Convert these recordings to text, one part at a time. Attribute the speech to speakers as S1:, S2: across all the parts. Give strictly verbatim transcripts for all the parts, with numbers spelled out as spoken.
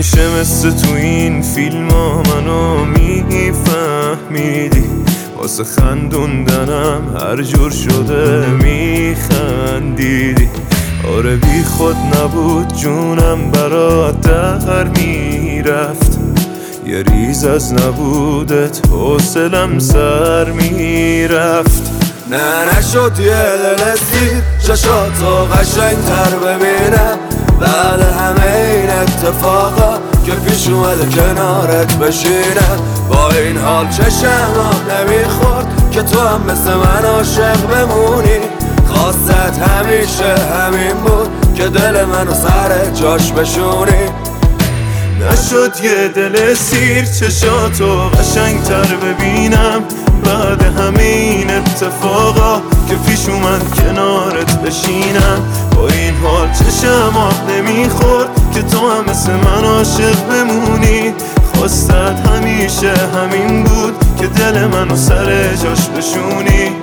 S1: همیشه مثل تو این فیلم ها منو میفهمیدی، واسه خندوندنم هر جور شده میخندیدی. آره بی خود نبود جونم برات در میرفت، یه ریز از نبودت حوصلم سر میرفت.
S2: نه نشد یه دل سیر چشاتو قشنگ تر ببینم بعد همه این اتفاقا که پیش اومده کنارت بشینم. با این حال چشمم نمیخورد که تو هم مثل من عاشق بمونی. خواستت همیشه همین بود که دل منو سر جاش بشونی.
S1: نشد یه دل سیر چشاتو قشنگ تر ببینم بعد همه این اتفاقا که پیش اومد کنارت بشینم. با این حال چشم آب نمیخورد که تو هم مثل من عاشق بمونی. خواستت همیشه همین بود که دل منو سر جاش بشونی.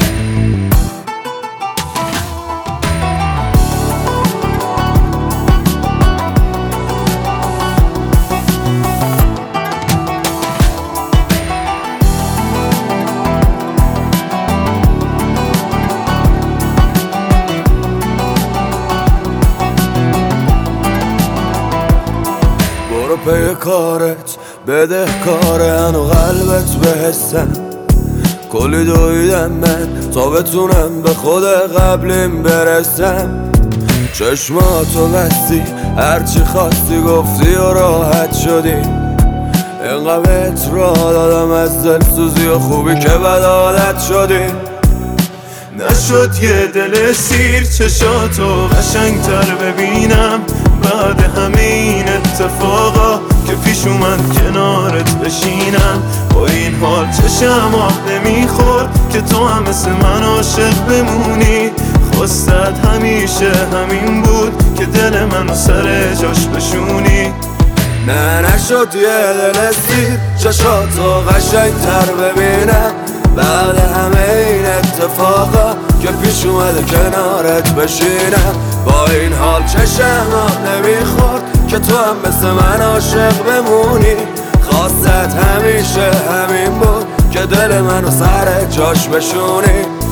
S2: پی کارت بده کارن و قلبت به حسم. کلی دویدم من تا بتونم به خود قبلیم برسم. چشماتو بستی هرچی خواستی گفتی و راحت شدی. اینقدر را دادم از دلسوزی و خوبی که بدالت شدی.
S1: نشد یه دل سیر چشاتو قشنگ تر ببینم بعد همه این اتفاقا که پیش اومد کنارت بشینم. با این حال چشم آب نمیخورد که تو هم مثل من عاشق بمونی. خواستت همیشه همین بود که دل منو سر جاش بشونی.
S2: نه نشد یه دل سیر چشاتو قشنگ تر ببینم بعد همه این اتفاقا که پیش اومده کنارت بشینم. با این حال چشم آب نمیخورد که تو هم مثل من عاشق بمونی. خواستت همیشه همین بود که دل منو سر جاش بشونی.